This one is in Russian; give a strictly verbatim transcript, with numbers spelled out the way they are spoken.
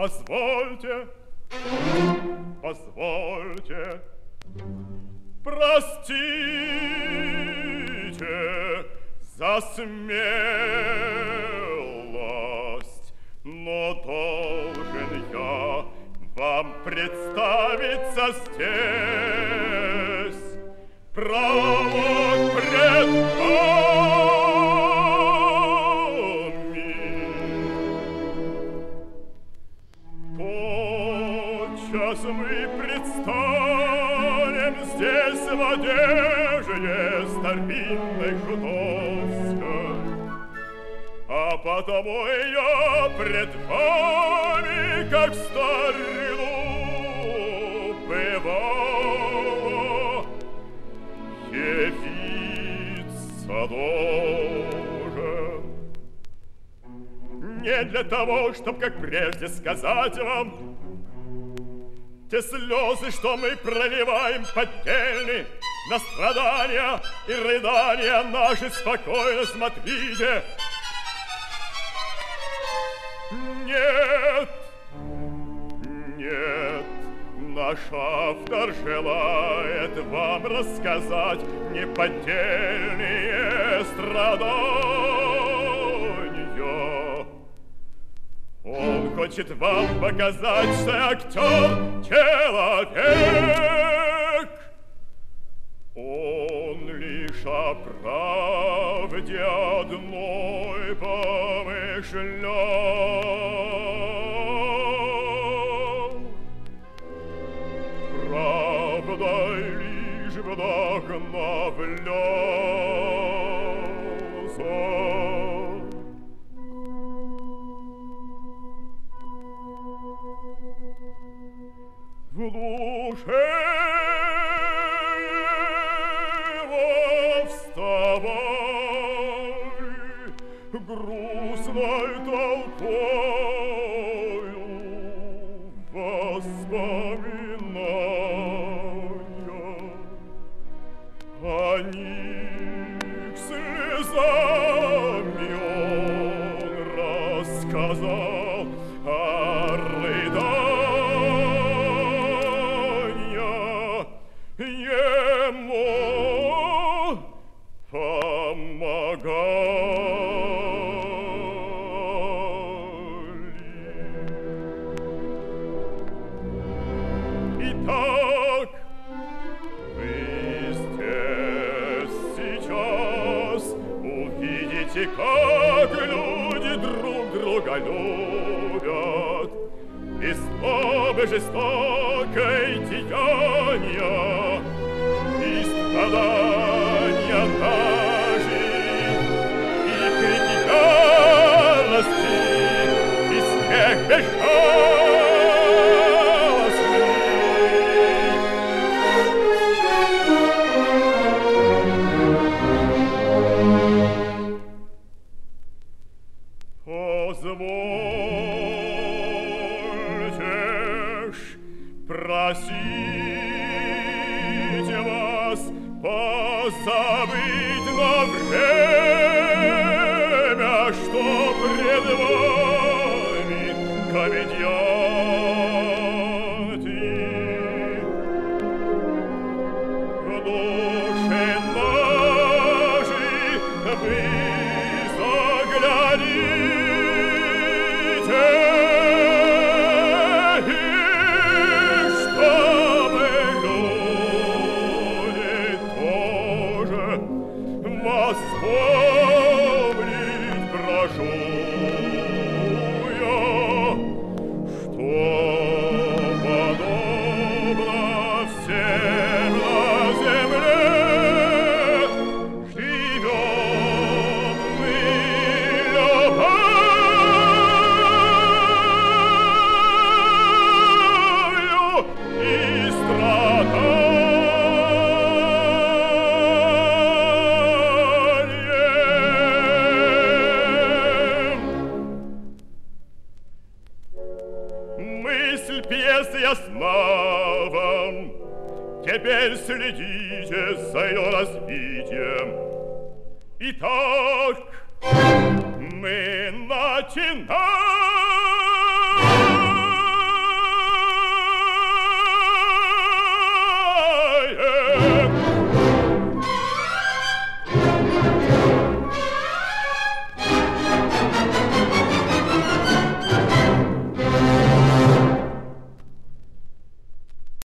Позвольте, позвольте, простите за смелость, но должен я вам представиться здесь, право пред вами. Тотчас мы предстанем здесь в одежде старинной жидовской, а потому я пред вами, как в старину бывало, явиться должен. Не для того, чтоб, как прежде, сказать вам, те слезы, что мы проливаем, поддельны, на страдания и рыдания наши спокойно смотрите. Нет, нет, наш автор желает вам рассказать неподдельные страдания. Он хочет вам показать, что актер — человек. Он лишь о правде одной помышлял. Правдой лишь вдохновлялся. В душе его вставай грустной толпою воспоминания. Они к слезами он рассказал о рыдания. Ему помогали. Итак, вы здесь сейчас увидите, как люди друг друга любят, и злобы жестокой деяния, и страдания нажить, и крики ярости, и смех безжалостный. Позвольте ж просите вас позабыть на время, что пред вами комедианты. В душе нашей вы загляните, и чтобы люди тоже вас помнить прошу я, что подобно всем на земле живем мы любовью и страданием. Мысль пьесы ясна вам, теперь следите за ее развитием. Итак, мы начинаем.